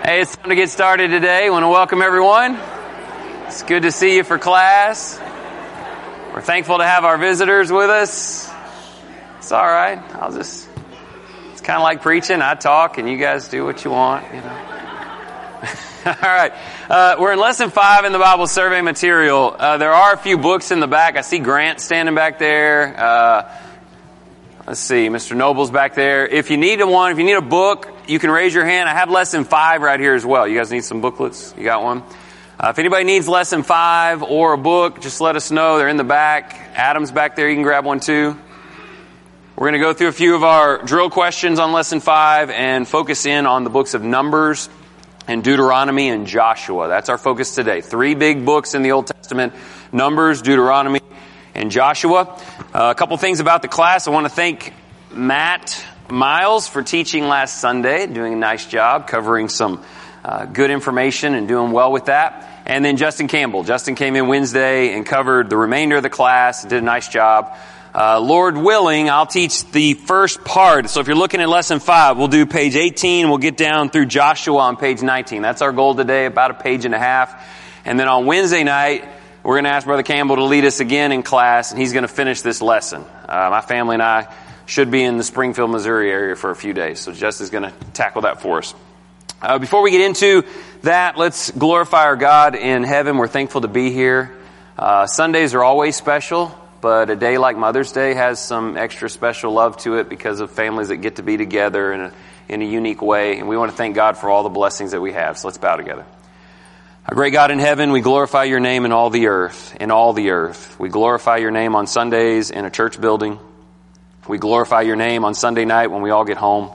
Hey, it's time to get started today. I want to welcome everyone. It's good to see you for class. We're thankful to have our visitors with us. It's all right. It's kind of like preaching. I talk and you guys do what you want, you know. All right. We're in Lesson 5 in the Bible survey material. There are a few books in the back. I see Grant standing back there. Let's see, Mr. Noble's back there. If you need if you need a book, you can raise your hand. I have Lesson 5 right here as well. You guys need some booklets? You got one? If anybody needs Lesson 5 or a book, just let us know. They're in the back. Adam's back there. You can grab one too. We're going to go through a few of our drill questions on Lesson 5 and focus in on the books of Numbers and Deuteronomy and Joshua. That's our focus today. 3 big books in the Old Testament: Numbers, Deuteronomy, and Joshua. A couple things about the class. I want to thank Matt Miles for teaching last Sunday, doing a nice job covering some good information and doing well with that. And then Justin Campbell. Justin came in Wednesday and covered the remainder of the class, did a nice job. Lord willing, I'll teach the first part. So if you're looking at Lesson 5, we'll do page 18. We'll get down through Joshua on page 19. That's our goal today, about a page and a half. And then on Wednesday night, we're going to ask Brother Campbell to lead us again in class, and he's going to finish this lesson. My family and I should be in the Springfield, Missouri area for a few days, so Justin's going to tackle that for us. Before we get into that, let's glorify our God in heaven. We're thankful to be here. Sundays are always special, but a day like Mother's Day has some extra special love to it because of families that get to be together in a unique way, and we want to thank God for all the blessings that we have. So let's bow together. Our great God in heaven, we glorify your name in all the earth. We glorify your name on Sundays in a church building. We glorify your name on Sunday night when we all get home.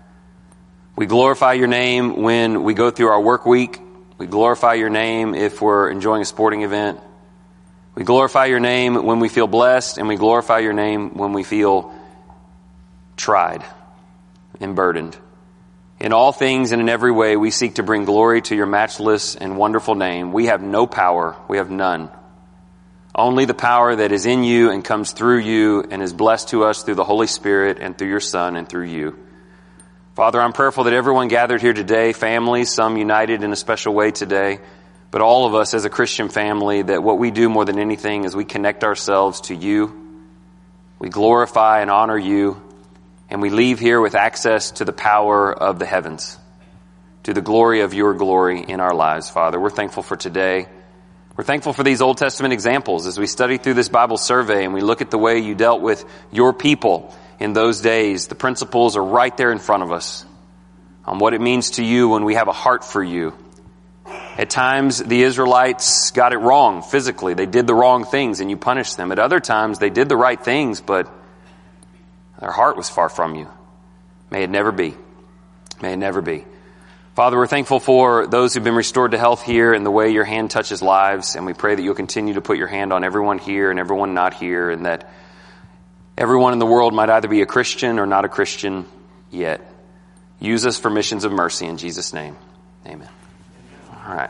We glorify your name when we go through our work week. We glorify your name if we're enjoying a sporting event. We glorify your name when we feel blessed, and we glorify your name when we feel tried and burdened. In all things and in every way, we seek to bring glory to your matchless and wonderful name. We have no power. We have none. Only the power that is in you and comes through you and is blessed to us through the Holy Spirit and through your Son and through you. Father, I'm prayerful that everyone gathered here today, families, some united in a special way today, but all of us as a Christian family, that what we do more than anything is we connect ourselves to you. We glorify and honor you. And we leave here with access to the power of the heavens, to the glory of your glory in our lives, Father. We're thankful for today. We're thankful for these Old Testament examples as we study through this Bible survey and we look at the way you dealt with your people in those days. The principles are right there in front of us on what it means to you when we have a heart for you. At times, the Israelites got it wrong physically. They did the wrong things and you punished them. At other times, they did the right things, but their heart was far from you. May it never be. May it never be. Father, we're thankful for those who've been restored to health here and the way your hand touches lives. And we pray that you'll continue to put your hand on everyone here and everyone not here, and that everyone in the world might either be a Christian or not a Christian yet. Use us for missions of mercy in Jesus' name. Amen. All right.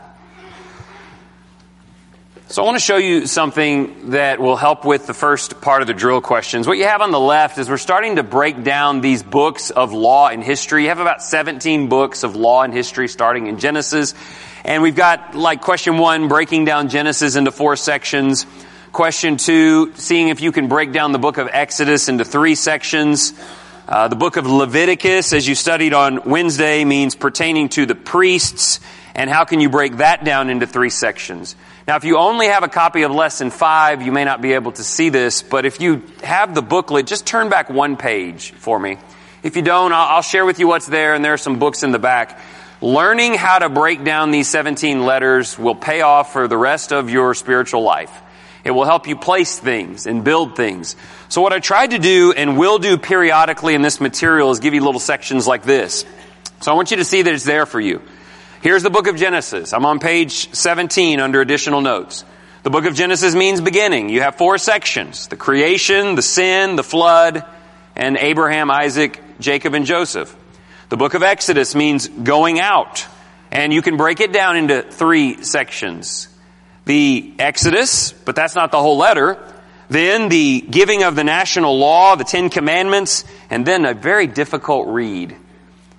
So I want to show you something that will help with the first part of the drill questions. What you have on the left is we're starting to break down these books of law and history. You have about 17 books of law and history starting in Genesis. And we've got, like, question 1, breaking down Genesis into 4 sections. Question 2, seeing if you can break down the book of Exodus into 3 sections. The book of Leviticus, as you studied on Wednesday, means pertaining to the priests. And how can you break that down into 3 sections? Now, if you only have a copy of Lesson 5, you may not be able to see this, but if you have the booklet, just turn back 1 page for me. If you don't, I'll share with you what's there, and there are some books in the back. Learning how to break down these 17 letters will pay off for the rest of your spiritual life. It will help you place things and build things. So what I tried to do and will do periodically in this material is give you little sections like this. So I want you to see that it's there for you. Here's the book of Genesis. I'm on page 17 under additional notes. The book of Genesis means beginning. You have 4 sections: the creation, the sin, the flood, and Abraham, Isaac, Jacob, and Joseph. The book of Exodus means going out. And you can break it down into 3 sections. The Exodus, but that's not the whole letter. Then the giving of the national law, the 10 Commandments, and then a very difficult read,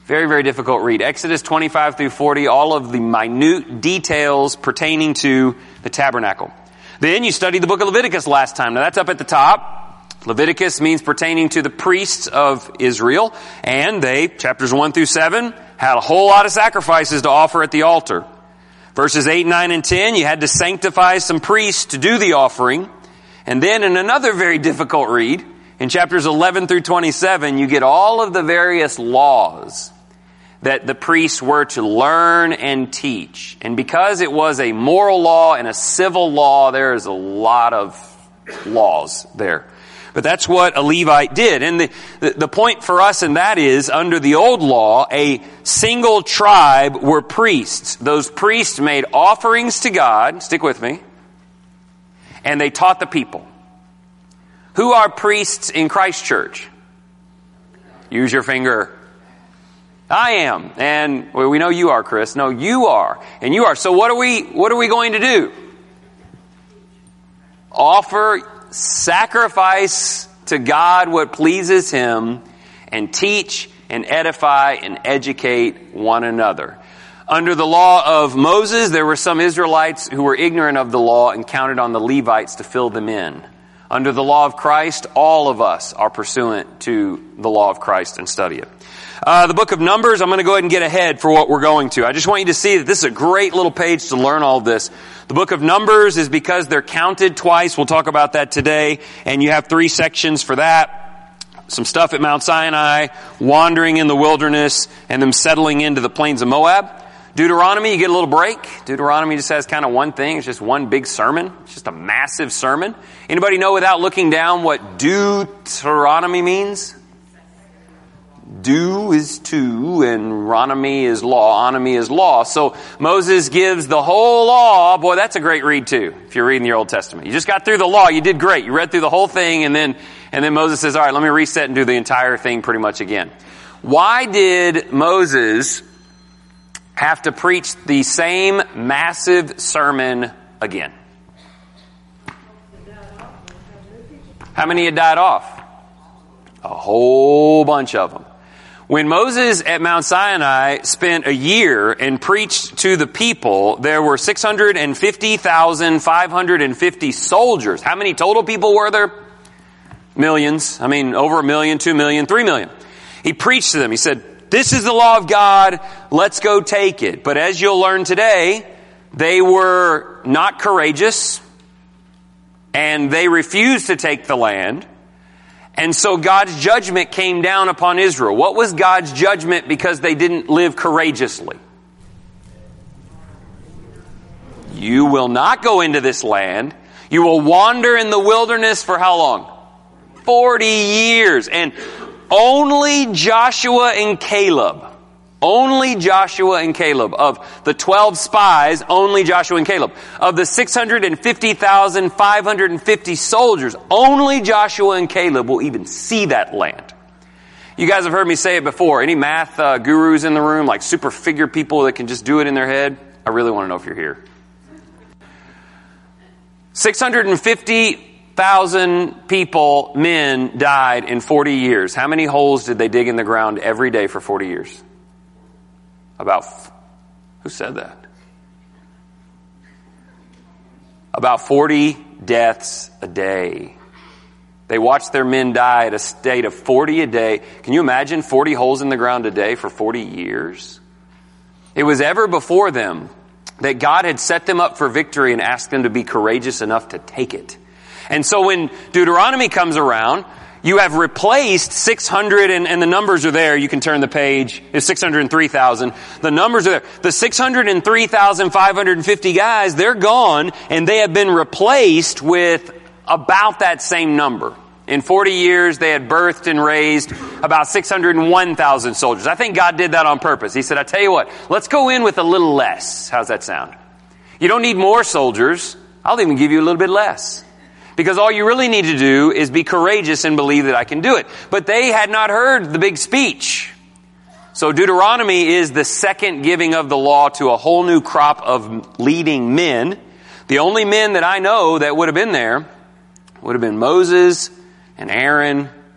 Very, very difficult read. Exodus 25 through 40, all of the minute details pertaining to the tabernacle. Then you studied the book of Leviticus last time. Now that's up at the top. Leviticus means pertaining to the priests of Israel. And they, chapters 1 through 7, had a whole lot of sacrifices to offer at the altar. Verses 8, 9, and 10, you had to sanctify some priests to do the offering. And then in another very difficult read, in chapters 11 through 27, you get all of the various laws that the priests were to learn and teach. And because it was a moral law and a civil law, there is a lot of laws there. But that's what a Levite did. And the point for us in that is, under the old law, a single tribe were priests. Those priests made offerings to God, stick with me, and they taught the people. Who are priests in Christ Church? Use your finger. I am. And well, we know you are, Chris. No, you are. And you are. So what are we going to do? Offer sacrifice to God what pleases Him, and teach and edify and educate one another. Under the law of Moses, there were some Israelites who were ignorant of the law and counted on the Levites to fill them in. Under the law of Christ, all of us are pursuant to the law of Christ and study it. The book of Numbers, I'm going to go ahead and get ahead for what we're going to. I just want you to see that this is a great little page to learn all this. The book of Numbers is because they're counted twice. We'll talk about that today. And you have 3 sections for that. Some stuff at Mount Sinai, wandering in the wilderness, and them settling into the plains of Moab. Deuteronomy, you get a little break. Deuteronomy just has kind of one thing. It's just one big sermon. It's just a massive sermon. Anybody know without looking down what Deuteronomy means? Do is to, and ronomy is law. Onomy is law. So Moses gives the whole law. Boy, that's a great read too, if you're reading your Old Testament. You just got through the law. You did great. You read through the whole thing, and then Moses says, all right, let me reset and do the entire thing pretty much again. Why did Moses have to preach the same massive sermon again? How many had died off? A whole bunch of them. When Moses at Mount Sinai spent a year and preached to the people, there were 650,550 soldiers. How many total people were there? Millions. I mean, over 1 million, 2 million, 3 million. He preached to them. He said, this is the law of God. Let's go take it. But as you'll learn today, they were not courageous, and they refused to take the land. And so God's judgment came down upon Israel. What was God's judgment because they didn't live courageously? You will not go into this land. You will wander in the wilderness for how long? 40 years. And only Joshua and Caleb, of the 12 spies, only Joshua and Caleb. Of the 650,550 soldiers, only Joshua and Caleb will even see that land. You guys have heard me say it before. Any math gurus in the room, like super figure people that can just do it in their head? I really want to know if you're here. 650,000 people, men, died in 40 years. How many holes did they dig in the ground every day for 40 years? Who said that? About 40 deaths a day. They watched their men die at a state of 40 a day. Can you imagine 40 holes in the ground a day for 40 years? It was ever before them that God had set them up for victory and asked them to be courageous enough to take it. And so when Deuteronomy comes around, you have replaced 600, and the numbers are there. You can turn the page. It's 603,000. The numbers are there. The 603,550 guys, they're gone, and they have been replaced with about that same number. In 40 years, they had birthed and raised about 601,000 soldiers. I think God did that on purpose. He said, I tell you what, let's go in with a little less. How's that sound? You don't need more soldiers. I'll even give you a little bit less. Because all you really need to do is be courageous and believe that I can do it. But they had not heard the big speech. So Deuteronomy is the second giving of the law to a whole new crop of leading men. The only men that I know that would have been there would have been Moses and Aaron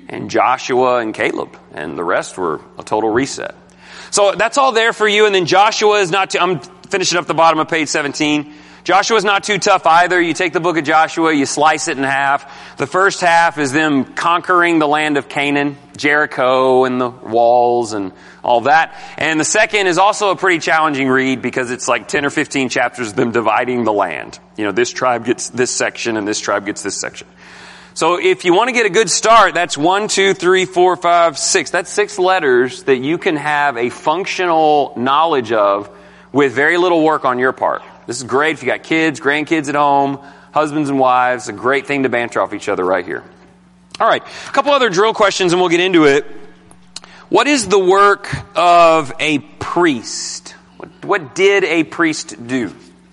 and Joshua and Caleb, and the rest were a total reset. So that's all there for you, and then Joshua is not too, I'm finishing up the bottom of page 17. Joshua's not too tough either. You take the book of Joshua, you slice it in half. The first half is them conquering the land of Canaan, Jericho and the walls and all that. And the second is also a pretty challenging read because it's like 10 or 15 chapters of them dividing the land. You know, this tribe gets this section and this tribe gets this section. So if you want to get a good start, that's 1, 2, 3, 4, 5, 6. That's 6 letters that you can have a functional knowledge of with very little work on your part. This is great if you got kids, grandkids at home, husbands and wives. A great thing to banter off each other right here. All right, a couple other drill questions and we'll get into it. What is the work of a priest? What did a priest do?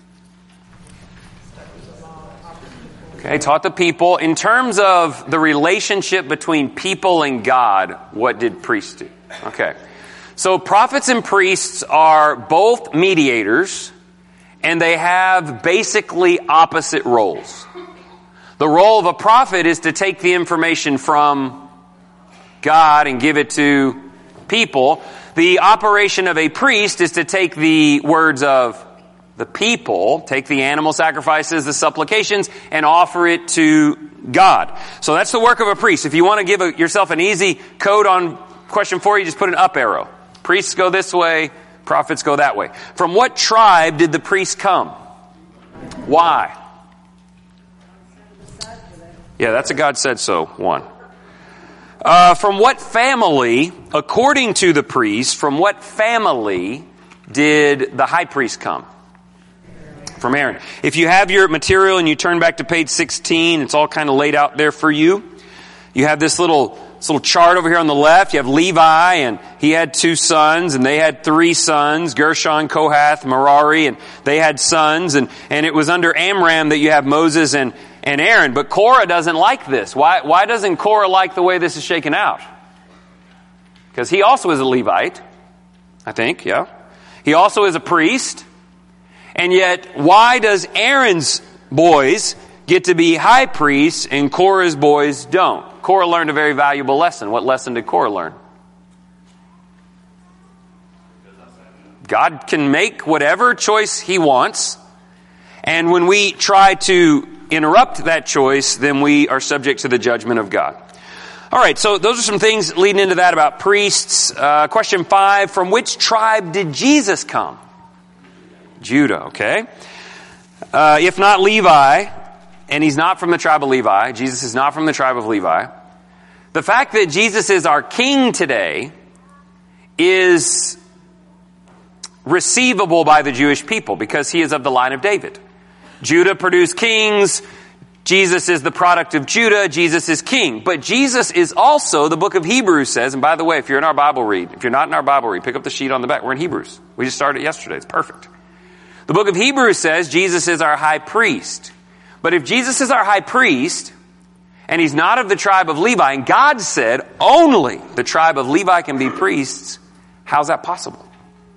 Okay, taught the people. In terms of the relationship between people and God, what did priests do? Okay, so prophets and priests are both mediators, and they have basically opposite roles. The role of a prophet is to take the information from God and give it to people. The operation of a priest is to take the words of the people, take the animal sacrifices, the supplications, and offer it to God. So that's the work of a priest. If you want to give yourself an easy code on question 4, you just put an up arrow. Priests go this way, prophets go that way. From what tribe did the priests come? Why? Yeah, that's a God said so one. From what family, according to the priest, from what family did the high priest come? From Aaron. If you have your material and you turn back to page 16, it's all kind of laid out there for you. You have this little chart over here on the left. You have Levi, and he had 2 sons, and they had 3 sons, Gershon, Kohath, Merari, and they had sons, and it was under Amram that you have Moses and Aaron. But Korah doesn't like this. Why doesn't Korah like the way this is shaken out? Because he also is a Levite, I think, yeah. He also is a priest. And yet, why does Aaron's boys get to be high priests and Korah's boys don't? Korah learned a very valuable lesson. What lesson did Korah learn? God can make whatever choice he wants. And when we try to interrupt that choice, then we are subject to the judgment of God. All right, so those are some things leading into that about priests. Question 5, from which tribe did Jesus come? Judah, okay. If not Levi, and he's not from the tribe of Levi, Jesus is not from the tribe of Levi, the fact that Jesus is our king today is receivable by the Jewish people because he is of the line of David. Judah produced kings. Jesus is the product of Judah. Jesus is king. But Jesus is also, the book of Hebrews says, and by the way, if you're in our Bible read, if you're not in our Bible read, pick up the sheet on the back. We're in Hebrews. We just started yesterday. It's perfect. The book of Hebrews says Jesus is our high priest. But if Jesus is our high priest, and he's not of the tribe of Levi, and God said only the tribe of Levi can be priests, how's that possible?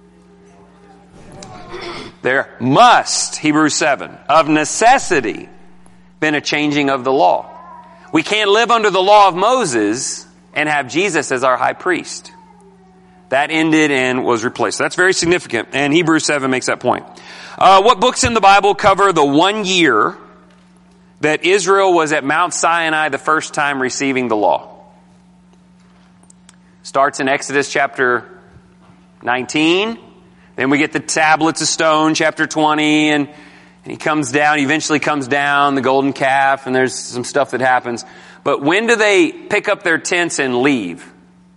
There must, Hebrews 7, of necessity, been a changing of the law. We can't live under the law of Moses and have Jesus as our high priest. That ended and was replaced. So that's very significant, and Hebrews 7 makes that point. What books in the Bible cover the 1 year that Israel was at Mount Sinai the first time receiving the law? Starts in Exodus chapter 19. Then we get the tablets of stone, chapter 20, and he comes down, he eventually comes down, the golden calf, and there's some stuff that happens. But when do they pick up their tents and leave?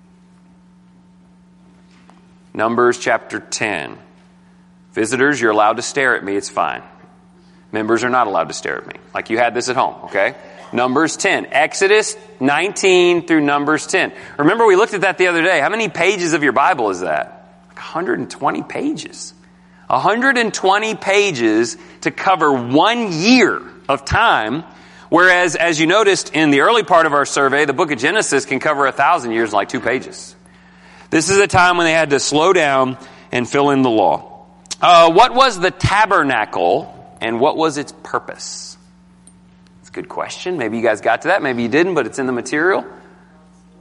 Numbers chapter 10. Visitors, you're allowed to stare at me, it's fine. Members are not allowed to stare at me, like you had this at home, okay? Numbers 10. Exodus 19 through Numbers 10. Remember, we looked at that the other day. How many pages of your Bible is that? Like 120 pages. 120 pages to cover 1 year of time, whereas, as you noticed in the early part of our survey, the book of Genesis can cover 1,000 years in like 2 pages. This is a time when they had to slow down and fill in the law. What was the tabernacle and what was its purpose? It's a good question. Maybe you guys got to that. Maybe you didn't, but it's in the material.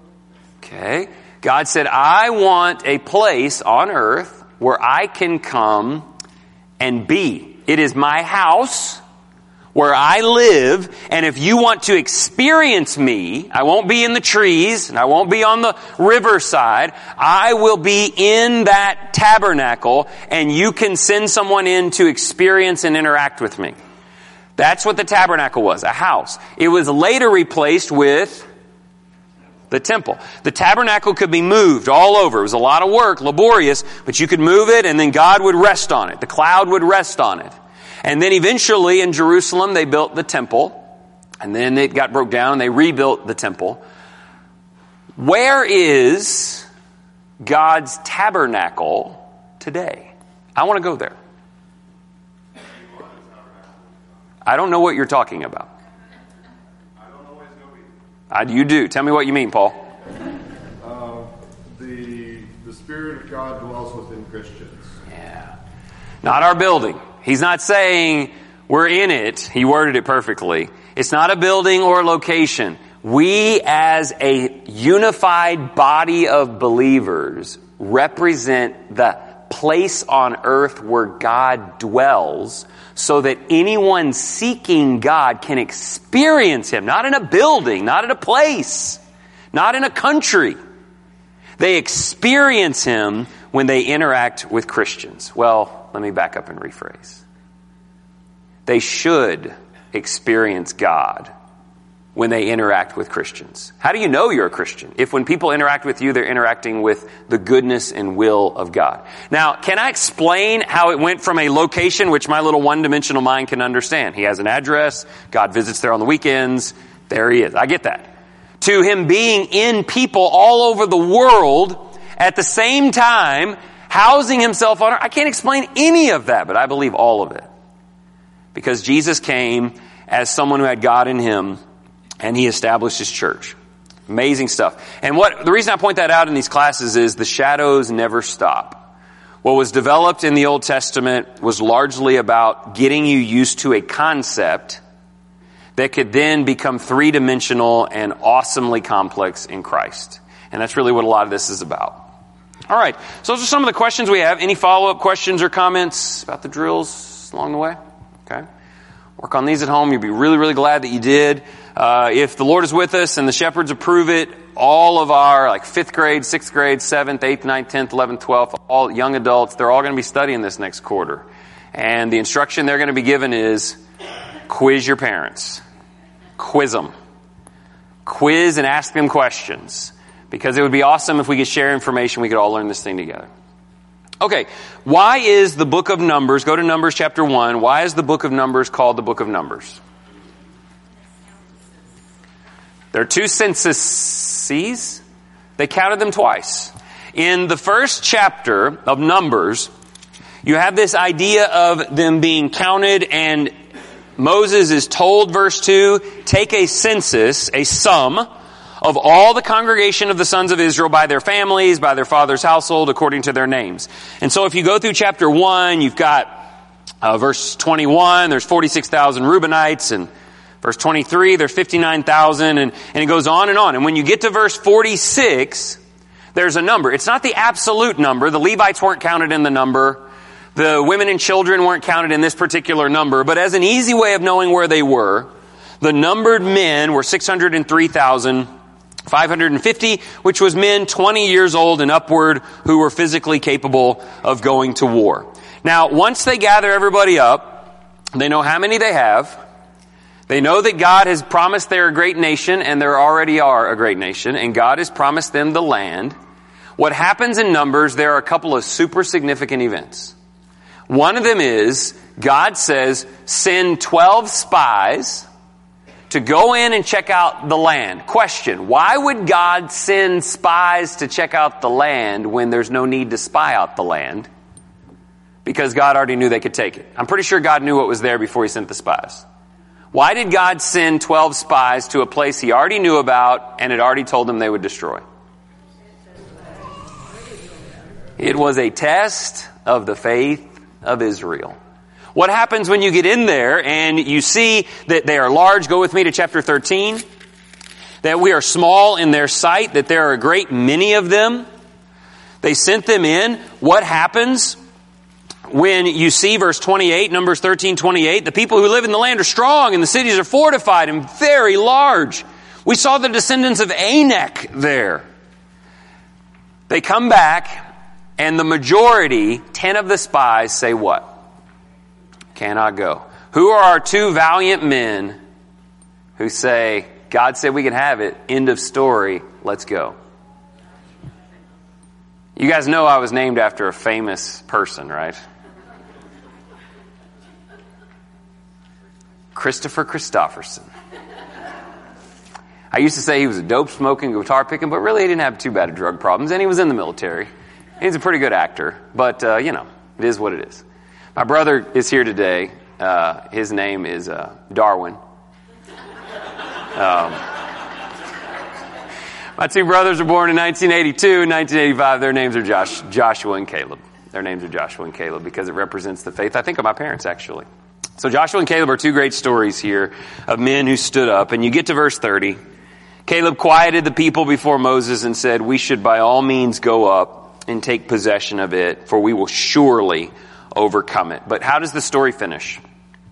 Okay. God said, I want a place on earth where I can come and be. It is my house where I live, and if you want to experience me, I won't be in the trees, and I won't be on the riverside. I will be in that tabernacle, and you can send someone in to experience and interact with me. That's what the tabernacle was, a house. It was later replaced with the temple. The tabernacle could be moved all over. It was a lot of work, laborious, but you could move it, and then God would rest on it. The cloud would rest on it. And then eventually in Jerusalem, they built the temple. And then it got broke down and they rebuilt the temple. Where is God's tabernacle today? I want to go there. I don't know what you're talking about. I don't know where it's going to be. You do. Tell me what you mean, Paul. The Spirit of God dwells within Christians. Yeah. Not our building. He's not saying we're in it. He worded it perfectly. It's not a building or a location. We as a unified body of believers represent the place on earth where God dwells so that anyone seeking God can experience Him. Not in a building, not in a place, not in a country. They experience Him when they interact with Christians. Well, let me back up and rephrase. They should experience God when they interact with Christians. How do you know you're a Christian? If when people interact with you, they're interacting with the goodness and will of God. Now, can I explain how it went from a location, which my little one-dimensional mind can understand? He has an address. God visits there on the weekends. There He is. I get that. To Him being in people all over the world at the same time, housing Himself on earth. I can't explain any of that, but I believe all of it. Because Jesus came as someone who had God in Him, and He established His church. Amazing stuff. And the reason I point that out in these classes is the shadows never stop. What was developed in the Old Testament was largely about getting you used to a concept that could then become three-dimensional and awesomely complex in Christ. And that's really what a lot of this is about. All right, so those are some of the questions we have. Any follow-up questions or comments about the drills along the way? Okay. Work on these at home. You'll be really, really glad that you did. If the Lord is with us and the shepherds approve it, all of our 5th grade, 6th grade, 7th, 8th, 9th, 10th, 11th, 12th, all young adults, they're all going to be studying this next quarter. And the instruction they're going to be given is quiz your parents. Quiz them. Quiz and ask them questions. Because it would be awesome if we could share information, we could all learn this thing together. Okay, why is the book of Numbers, go to Numbers chapter 1, why is the book of Numbers called the book of Numbers? There are two censuses. They counted them twice. In the first chapter of Numbers, you have this idea of them being counted, and Moses is told, verse 2, take a census, a sum, of all the congregation of the sons of Israel by their families, by their father's household, according to their names. And so if you go through chapter 1, you've got verse 21, there's 46,000 Reubenites, and verse 23, there's 59,000, and it goes on. And when you get to verse 46, there's a number. It's not the absolute number. The Levites weren't counted in the number. The women and children weren't counted in this particular number. But as an easy way of knowing where they were, the numbered men were 603,550, which was men 20 years old and upward who were physically capable of going to war. Now, once they gather everybody up, they know how many they have. They know that God has promised they're a great nation, and they already are a great nation, and God has promised them the land. What happens in Numbers, there are a couple of super significant events. One of them is, God says, send 12 spies to go in and check out the land. Question, why would God send spies to check out the land when there's no need to spy out the land? Because God already knew they could take it. I'm pretty sure God knew what was there before He sent the spies. Why did God send 12 spies to a place He already knew about and had already told them they would destroy? It was a test of the faith of Israel. What happens when you get in there and you see that they are large? Go with me to chapter 13. that we are small in their sight, that there are a great many of them. They sent them in. What happens when you see verse 28, Numbers 13:28? The people who live in the land are strong, and the cities are fortified and very large. We saw the descendants of Anak there. They come back, and the majority, 10 of the spies, say what? Cannot go. Who are our 2 valiant men who say, God said we can have it, end of story, let's go? You guys know I was named after a famous person, right? Christopher Christopherson. I used to say he was a dope-smoking, guitar-picking, but really he didn't have too bad of drug problems, and he was in the military. He's a pretty good actor, but, it is what it is. My brother is here today. His name is Darwin. My 2 brothers were born in 1982 and 1985. Their names are Joshua and Caleb. Their names are Joshua and Caleb because it represents the faith, I think, of my parents, actually. So Joshua and Caleb are 2 great stories here of men who stood up. And you get to verse 30. Caleb quieted the people before Moses and said, we should by all means go up and take possession of it, for we will surely overcome it. But how does the story finish?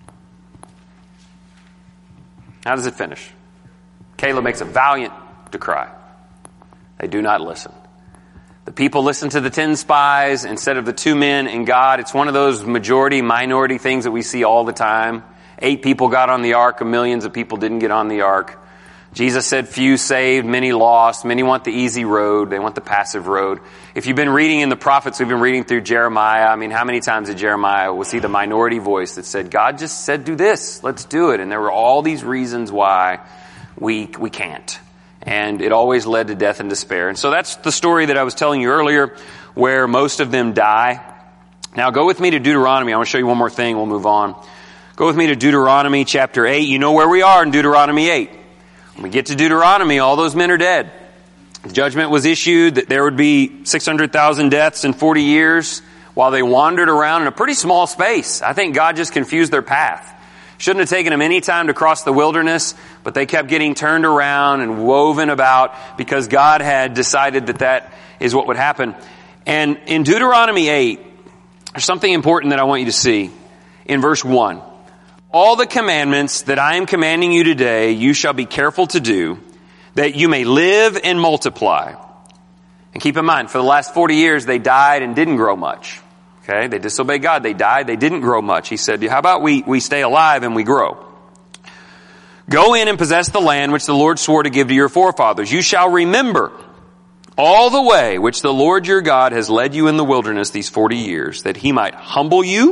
How does it finish? Caleb makes a valiant decree. They do not listen. The people listen to the 10 spies instead of the 2 men and God. It's one of those majority-minority things that we see all the time. 8 people got on the ark, millions of people didn't get on the ark. Jesus said few saved, many lost. Many want the easy road. They want the passive road. If you've been reading in the prophets, we've been reading through Jeremiah. How many times did Jeremiah was he the minority voice that said, God just said do this, let's do it. And there were all these reasons why we can't. And it always led to death and despair. And so that's the story that I was telling you earlier, where most of them die. Now go with me to Deuteronomy. I want to show you one more thing. We'll move on. Go with me to Deuteronomy chapter 8. You know where we are in Deuteronomy 8. When we get to Deuteronomy, all those men are dead. The judgment was issued that there would be 600,000 deaths in 40 years while they wandered around in a pretty small space. I think God just confused their path. Shouldn't have taken them any time to cross the wilderness, but they kept getting turned around and woven about because God had decided that is what would happen. And in Deuteronomy 8, there's something important that I want you to see. In verse 1, all the commandments that I am commanding you today, you shall be careful to do, that you may live and multiply. And keep in mind, for the last 40 years, they died and didn't grow much. Okay, they disobeyed God. They died. They didn't grow much. He said, how about we stay alive and we grow? Go in and possess the land which the Lord swore to give to your forefathers. You shall remember all the way which the Lord your God has led you in the wilderness these 40 years, that he might humble you,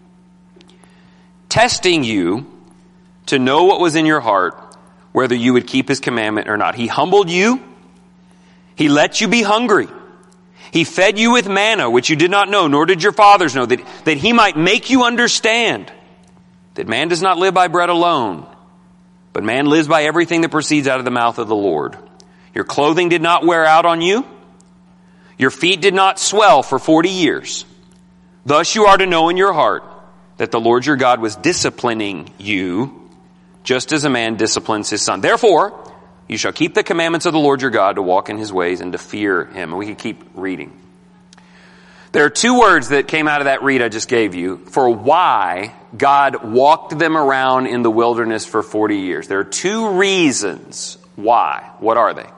testing you to know what was in your heart, whether you would keep his commandment or not. He humbled you. He let you be hungry. He fed you with manna, which you did not know, nor did your fathers know, that he might make you understand that man does not live by bread alone, but man lives by everything that proceeds out of the mouth of the Lord. Your clothing did not wear out on you. Your feet did not swell for 40 years. Thus you are to know in your heart that the Lord your God was disciplining you, just as a man disciplines his son. Therefore, you shall keep the commandments of the Lord your God to walk in his ways and to fear him. And we can keep reading. There are 2 words that came out of that read I just gave you for why God walked them around in the wilderness for 40 years. There are 2 reasons why. What are they?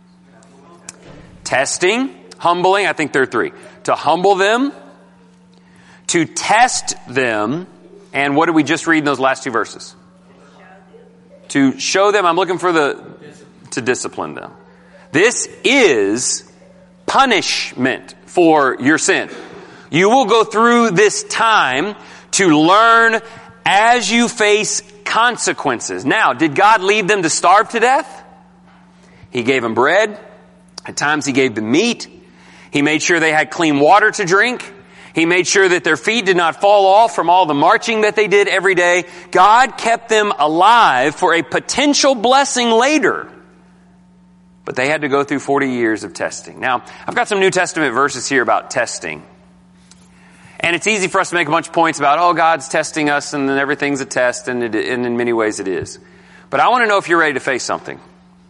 Testing, humbling. I think there are 3. To humble them, to test them, and what did we just read in those last 2 verses? To show them, I'm looking for to discipline them. This is punishment for your sin. You will go through this time to learn as you face consequences. Now, did God leave them to starve to death? He gave them bread. At times he gave them meat. He made sure they had clean water to drink. He made sure that their feet did not fall off from all the marching that they did every day. God kept them alive for a potential blessing later. But they had to go through 40 years of testing. Now, I've got some New Testament verses here about testing. And it's easy for us to make a bunch of points about, God's testing us and then everything's a test, and in many ways it is. But I want to know if you're ready to face something.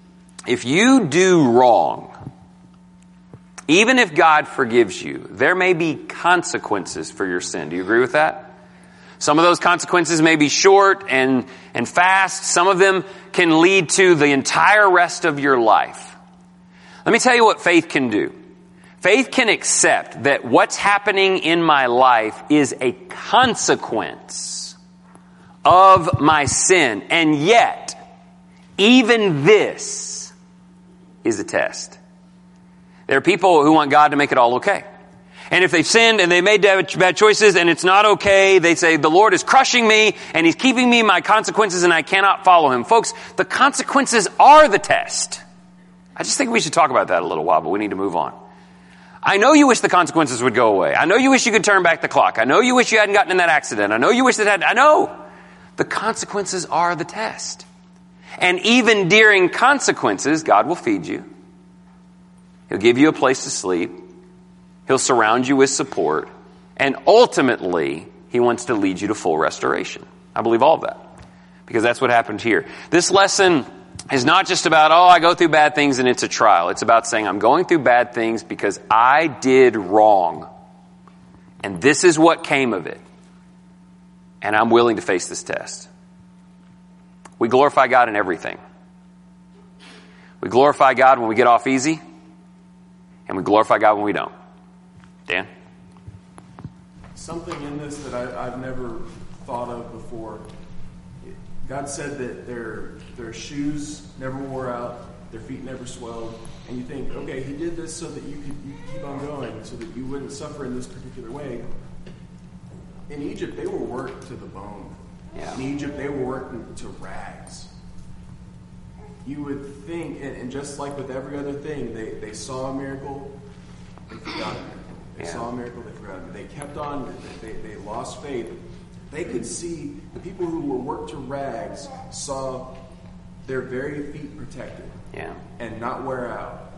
if you do wrong, even if God forgives you, there may be consequences for your sin. Do you agree with that? Some of those consequences may be short and fast. Some of them can lead to the entire rest of your life. Let me tell you what faith can do. Faith can accept that what's happening in my life is a consequence of my sin. And yet, even this is a test. There are people who want God to make it all okay. And if they've sinned and they made bad choices and it's not okay, they say, the Lord is crushing me and He's keeping me my consequences and I cannot follow Him. Folks, the consequences are the test. I just think we should talk about that a little while, but we need to move on. I know you wish the consequences would go away. I know you wish you could turn back the clock. I know you wish you hadn't gotten in that accident. I know you wish I know. The consequences are the test. And even during consequences, God will feed you. He'll give you a place to sleep. He'll surround you with support. And ultimately, He wants to lead you to full restoration. I believe all of that. Because that's what happened here. This lesson is not just about, I go through bad things and it's a trial. It's about saying, I'm going through bad things because I did wrong. And this is what came of it. And I'm willing to face this test. We glorify God in everything. We glorify God when we get off easy. And we glorify God when we don't. Dan? Something in this that I've never thought of before. God said that their shoes never wore out, their feet never swelled, and you think, okay, He did this so that you could keep on going, so that you wouldn't suffer in this particular way. In Egypt, they were worked to the bone. Yeah. In Egypt, they were worked to rags. You would think, and just like with every other thing, they saw a miracle, they forgot a miracle. They saw a miracle, they forgot it. They kept on, they lost faith. They could see, the people who were worked to rags saw their very feet protected and not wear out.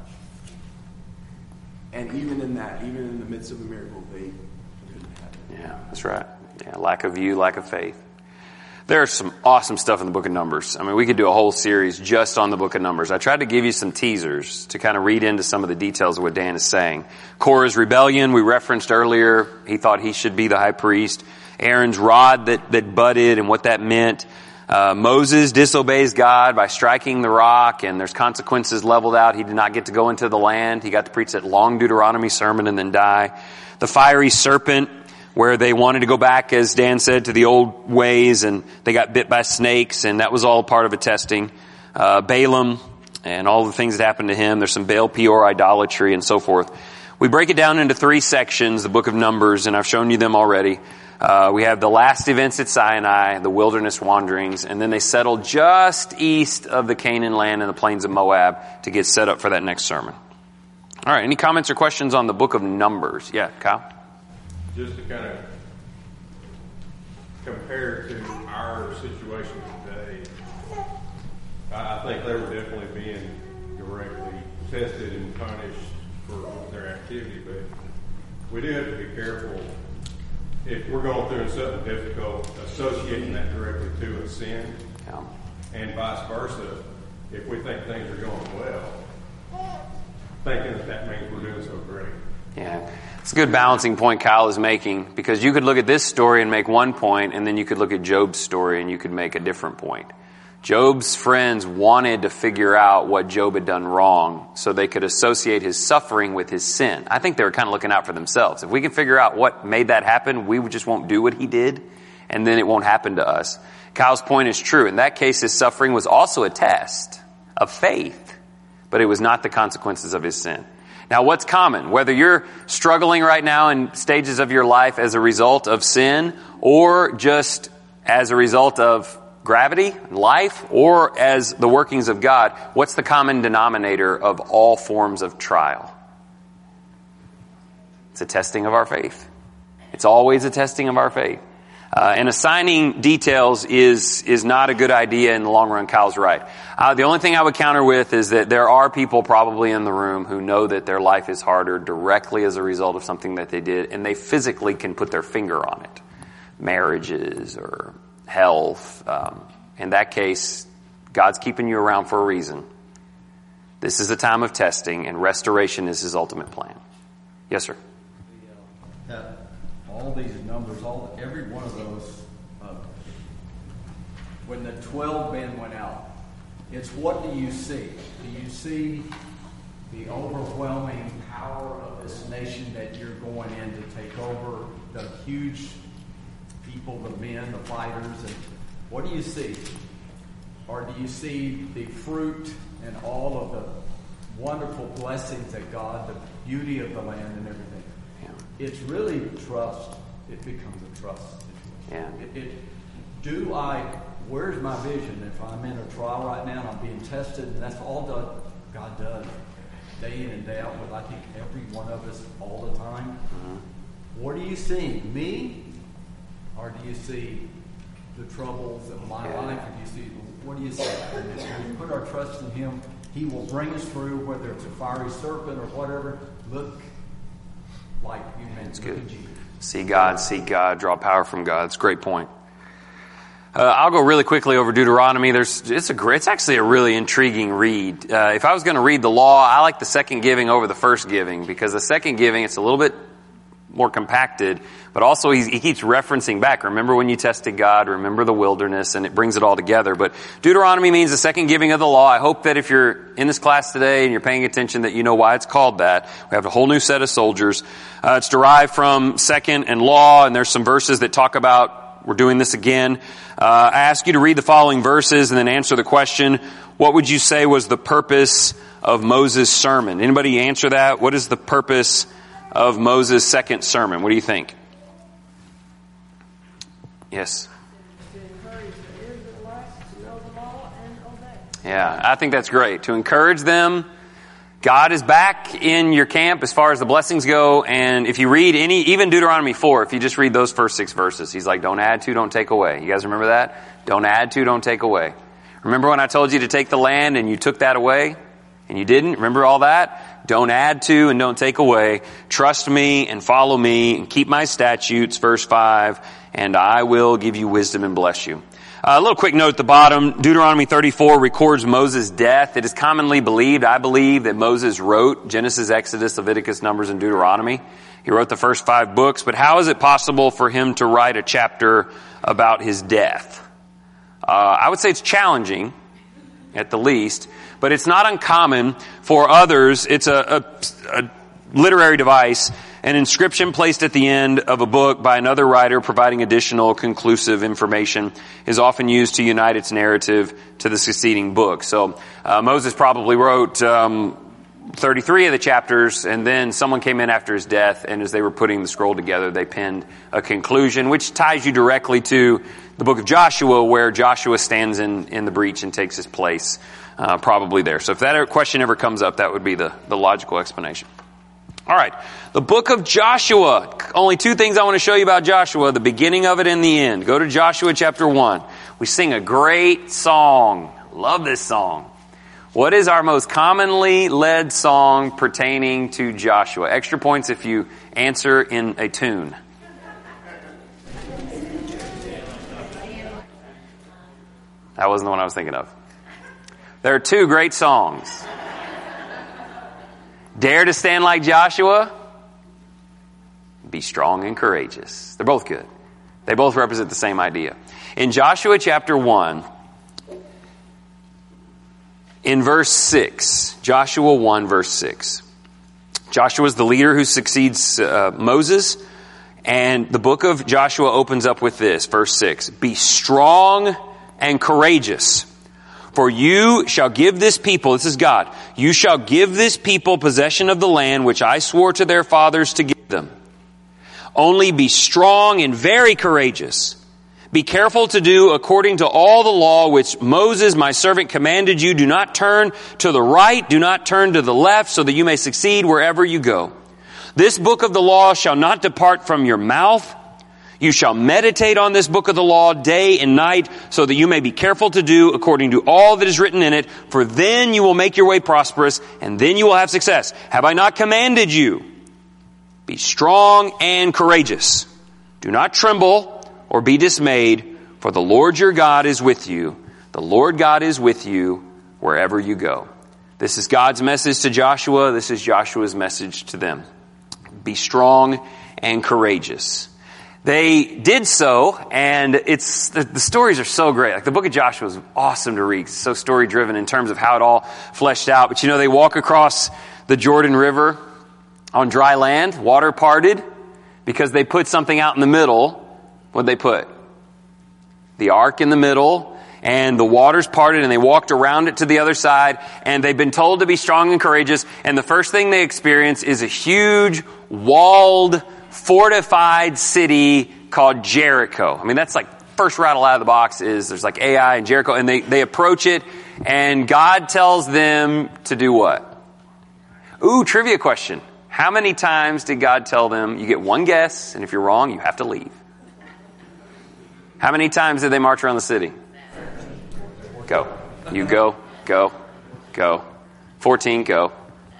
And even in that, even in the midst of a miracle, they couldn't have it. Yeah, that's right. Yeah, lack of view, lack of faith. There's some awesome stuff in the book of Numbers. I mean, we could do a whole series just on the book of Numbers. I tried to give you some teasers to kind of read into some of the details of what Dan is saying. Korah's rebellion, we referenced earlier. He thought he should be the high priest. Aaron's rod that budded and what that meant. Moses disobeys God by striking the rock, and there's consequences leveled out. He did not get to go into the land. He got to preach that long Deuteronomy sermon and then die. The fiery serpent, where they wanted to go back, as Dan said, to the old ways, and they got bit by snakes, and that was all part of a testing. Balaam and all the things that happened to him. There's some Baal Peor idolatry and so forth. We break it down into 3 sections, the book of Numbers, and I've shown you them already. We have the last events at Sinai, the wilderness wanderings, and then they settled just east of the Canaan land and the plains of Moab to get set up for that next sermon. All right, any comments or questions on the book of Numbers? Yeah, Kyle? Just to kind of compare to our situation today, I think they were definitely being directly tested and punished for their activity, but we do have to be careful if we're going through something difficult, associating that directly to a sin, and vice versa. If we think things are going well, thinking that means we're doing so great. Yeah. It's a good balancing point Kyle is making, because you could look at this story and make one point, and then you could look at Job's story and you could make a different point. Job's friends wanted to figure out what Job had done wrong so they could associate his suffering with his sin. I think they were kind of looking out for themselves. If we can figure out what made that happen, we just won't do what he did, and then it won't happen to us. Kyle's point is true. In that case, his suffering was also a test of faith, but it was not the consequences of his sin. Now, what's common? Whether you're struggling right now in stages of your life as a result of sin, or just as a result of gravity, life, or as the workings of God, what's the common denominator of all forms of trial? It's a testing of our faith. It's always a testing of our faith. And assigning details is not a good idea in the long run. Kyle's right. The only thing I would counter with is that there are people probably in the room who know that their life is harder directly as a result of something that they did, and they physically can put their finger on it. Marriages or health. In that case, God's keeping you around for a reason. This is a time of testing, and restoration is his ultimate plan. Yes, sir. That all these numbers, every one of those, when the 12 men went out, it's what do you see? Do you see the overwhelming power of this nation that you're going in to take over, the huge people, the men, the fighters, and what do you see? Or do you see the fruit and all of the wonderful blessings that God, the beauty of the land and everything? Yeah. It's really trust. It becomes a trust situation. Yeah. Where's my vision? If I'm in a trial right now and I'm being tested, and that's all God does, day in and day out, with I think every one of us all the time. Mm-hmm. What do you see? Me? Or do you see the troubles of my life? Or do you see, what do you see? When we put our trust in him, he will bring us through, whether it's a fiery serpent or whatever. Look like you mentioned. Look at Jesus. See God, draw power from God. It's a great point. I'll go really quickly over Deuteronomy. It's actually a really intriguing read. If I was going to read the law, I like the second giving over the first giving, because the second giving, it's a little bit more compacted, but also he keeps referencing back. Remember when you tested God, remember the wilderness, and it brings it all together. But Deuteronomy means the second giving of the law. I hope that if you're in this class today and you're paying attention that you know why it's called that. We have a whole new set of soldiers. It's derived from second and law, and there's some verses that talk about we're doing this again. I ask you to read the following verses and then answer the question, what would you say was the purpose of Moses' sermon? Anybody answer that? What is the purpose of Moses' second sermon? What do you think? Yes? To encourage the Israelites to know the law and obey. Yeah, I think that's great. To encourage them. God is back in your camp as far as the blessings go, and if you read even Deuteronomy 4, if you just read those first 6 verses, he's like, don't add to, don't take away. You guys remember that? Don't add to, don't take away. Remember when I told you to take the land and you took that away? And you didn't? Remember all that? Don't add to and don't take away. Trust me and follow me and keep my statutes, verse 5, and I will give you wisdom and bless you. A little quick note at the bottom. Deuteronomy 34 records Moses' death. It is commonly believed, I believe, that Moses wrote Genesis, Exodus, Leviticus, Numbers, and Deuteronomy. He wrote the first 5 books, but how is it possible for him to write a chapter about his death? I would say it's challenging, at the least, but it's not uncommon for others. It's a literary device, an inscription placed at the end of a book by another writer providing additional conclusive information is often used to unite its narrative to the succeeding book. So Moses probably wrote 33 of the chapters, and then someone came in after his death, and as they were putting the scroll together, they penned a conclusion, which ties you directly to the book of Joshua, where Joshua stands in the breach and takes his place, probably there. So if that question ever comes up, that would be the logical explanation. All right, the book of Joshua. Only 2 things I want to show you about Joshua, the beginning of it and the end. Go to Joshua chapter 1. We sing a great song. Love this song. What is our most commonly led song pertaining to Joshua? Extra points if you answer in a tune. That wasn't the one I was thinking of. There are 2 great songs. Dare to stand like Joshua. Be strong and courageous. They're both good. They both represent the same idea. In Joshua chapter 1, in verse 6, Joshua 1 verse 6, Joshua is the leader who succeeds Moses, and the book of Joshua opens up with this, verse 6, be strong and courageous. For you shall give this people, this is God, you shall give this people possession of the land which I swore to their fathers to give them. Only be strong and very courageous. Be careful to do according to all the law which Moses, my servant, commanded you. Do not turn to the right, do not turn to the left, so that you may succeed wherever you go. This book of the law shall not depart from your mouth. You shall meditate on this book of the law day and night, so that you may be careful to do according to all that is written in it, for then you will make your way prosperous, and then you will have success. Have I not commanded you? Be strong and courageous. Do not tremble or be dismayed, for the Lord your God is with you. The Lord God is with you wherever you go. This is God's message to Joshua. This is Joshua's message to them. Be strong and courageous. They did so, and the stories are so great. Like the book of Joshua is awesome to read. It's so story driven in terms of how it all fleshed out. But they walk across the Jordan River on dry land, water parted, because they put something out in the middle. What'd they put? The ark in the middle, and the waters parted, and they walked around it to the other side, and they've been told to be strong and courageous, and the first thing they experience is a huge, walled, fortified city called Jericho. I mean, that's like first rattle out of the box is there's like Ai and Jericho, and they approach it, and God tells them to do what? Ooh, trivia question. How many times did God tell them? You get one guess, and if you're wrong, you have to leave. How many times did they march around the city? Go. You go, go, go. 14, go.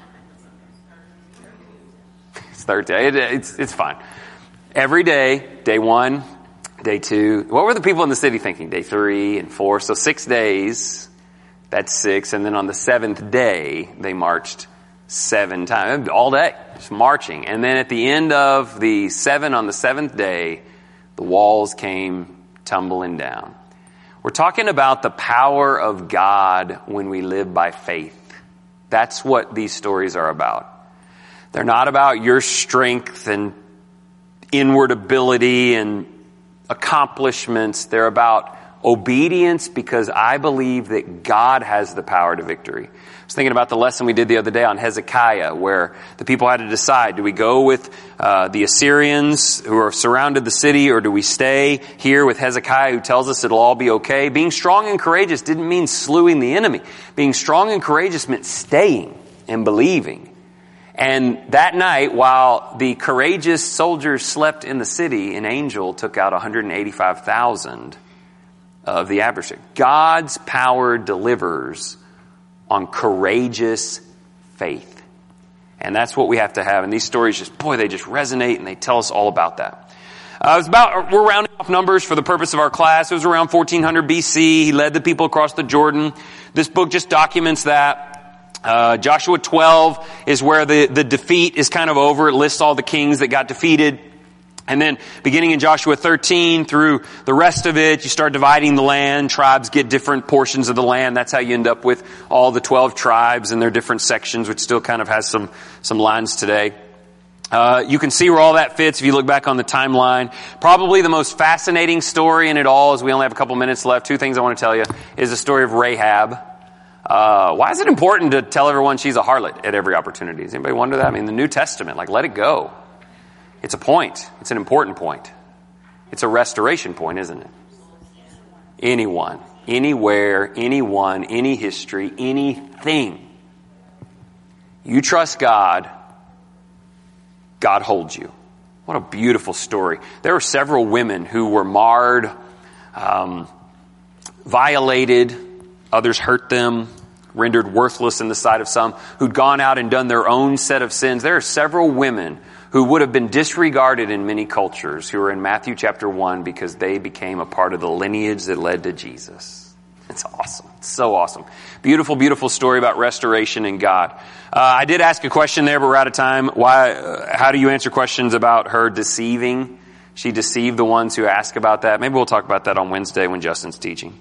It's third day. It's fine. Every day, day 1, day 2. What were the people in the city thinking? Day 3 and 4. So 6 days. That's 6. And then on the 7th day, they marched 7 times. All day. Just marching. And then at the end of the 7 on the 7th day, the walls came tumbling down. We're talking about the power of God when we live by faith. That's what these stories are about. They're not about your strength and inward ability and accomplishments. They're about obedience because I believe that God has the power to victory. I was thinking about the lesson we did the other day on Hezekiah, where the people had to decide, do we go with the Assyrians who are surrounded the city, or do we stay here with Hezekiah who tells us it'll all be okay? Being strong and courageous didn't mean slewing the enemy. Being strong and courageous meant staying and believing. And that night, while the courageous soldiers slept in the city, an angel took out 185,000 of the adversary. God's power delivers on courageous faith. And that's what we have to have. And these stories they just resonate, and they tell us all about that. We're rounding off numbers for the purpose of our class. It was around 1400 BC. He led the people across the Jordan. This book just documents that. Joshua 12 is where the defeat is kind of over. It lists all the kings that got defeated. And then beginning in Joshua 13 through the rest of it, you start dividing the land. Tribes get different portions of the land. That's how you end up with all the 12 tribes and their different sections, which still kind of has some lines today. You can see where all that fits if you look back on the timeline. Probably the most fascinating story in it all, as we only have a couple minutes left, 2 things I want to tell you, is the story of Rahab. Why is it important to tell everyone she's a harlot at every opportunity? Does anybody wonder that? I mean, the New Testament, let it go. It's a point. It's an important point. It's a restoration point, isn't it? Anyone, anywhere, anyone, any history, anything. You trust God, God holds you. What a beautiful story. There were several women who were marred, violated, others hurt them, rendered worthless in the sight of some, who'd gone out and done their own set of sins. There are several women who would have been disregarded in many cultures who are in Matthew chapter 1 because they became a part of the lineage that led to Jesus. It's awesome. It's so awesome. Beautiful, beautiful story about restoration in God. I did ask a question there, but we're out of time. How do you answer questions about her deceiving? She deceived the ones who ask about that. Maybe we'll talk about that on Wednesday when Justin's teaching.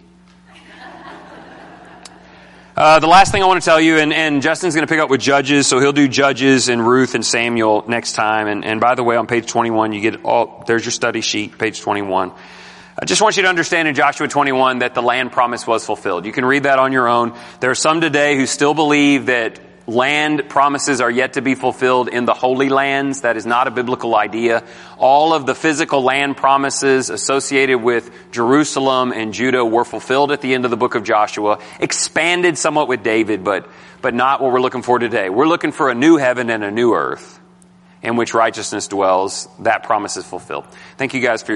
The last thing I want to tell you, and Justin's going to pick up with Judges, so he'll do Judges and Ruth and Samuel next time. And by the way, on page 21, you get there's your study sheet, page 21. I just want you to understand in Joshua 21 that the land promise was fulfilled. You can read that on your own. There are some today who still believe that land promises are yet to be fulfilled in the Holy Lands. That is not a biblical idea. All of the physical land promises associated with Jerusalem and Judah were fulfilled at the end of the book of Joshua, expanded somewhat with David, but not what we're looking for today. We're looking for a new heaven and a new earth in which righteousness dwells. That promise is fulfilled. Thank you guys for your